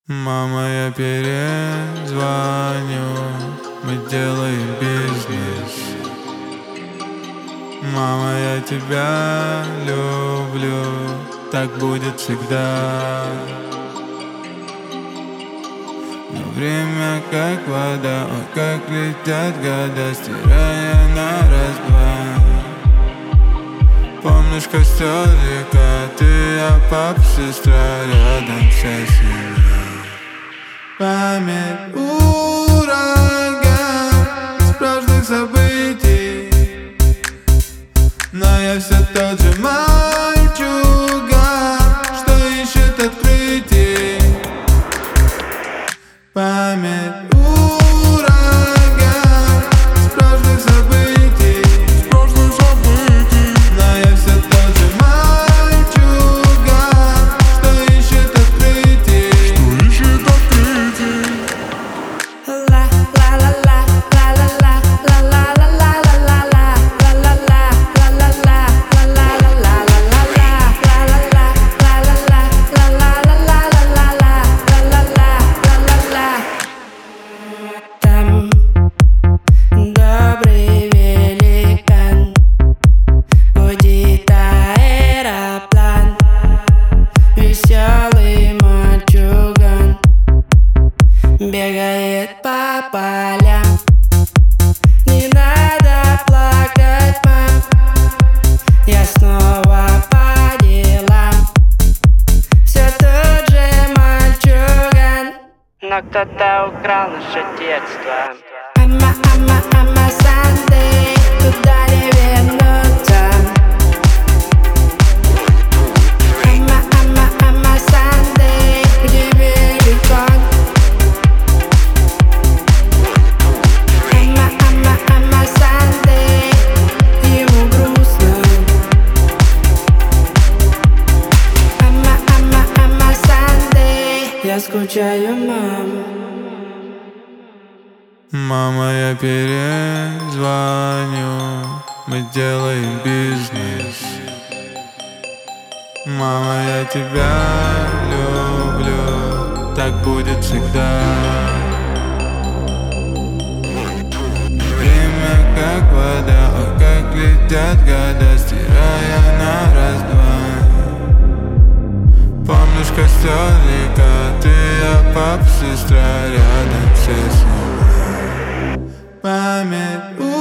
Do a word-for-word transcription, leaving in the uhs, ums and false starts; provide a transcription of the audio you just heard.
Мама, я перезвоню, мы делаем бизнес. Мама, я тебя люблю, так будет всегда. Но время как вода, ой, как летят года, стирая на раз-два. Помнишь костер, река, ты, я, папа, сестра, рядом вся семья. Память ураган с прошлых событий, но я все тот же мальчуган, что ищет открытий. Память ураган с прошлых событий, с прошлых событий, но я все тот же мальчуган, что ищет открытий, что ищет открытий. Добрый великан гудит аэроплан, веселый мальчуган бегает по полям. Не надо плакать, мам, я снова по делам. Все тот же мальчуган, но кто-то украл наше детство. Ама, ама, ама, Сандей, туда не вернуться. Ама, ама, ама, Сандей, где великан. Ама, ама, ама, Сандей, ему грустно. Ама, ама, ама, Сандей, я скучаю, мама. Мама, я перезвоню, мы делаем бизнес. Мама, я тебя люблю, так будет всегда. Время как вода, ой, как летят года, стирая на раз-два. Помнишь костер, река, ты, я, папа, сестра, рядом все семья. Память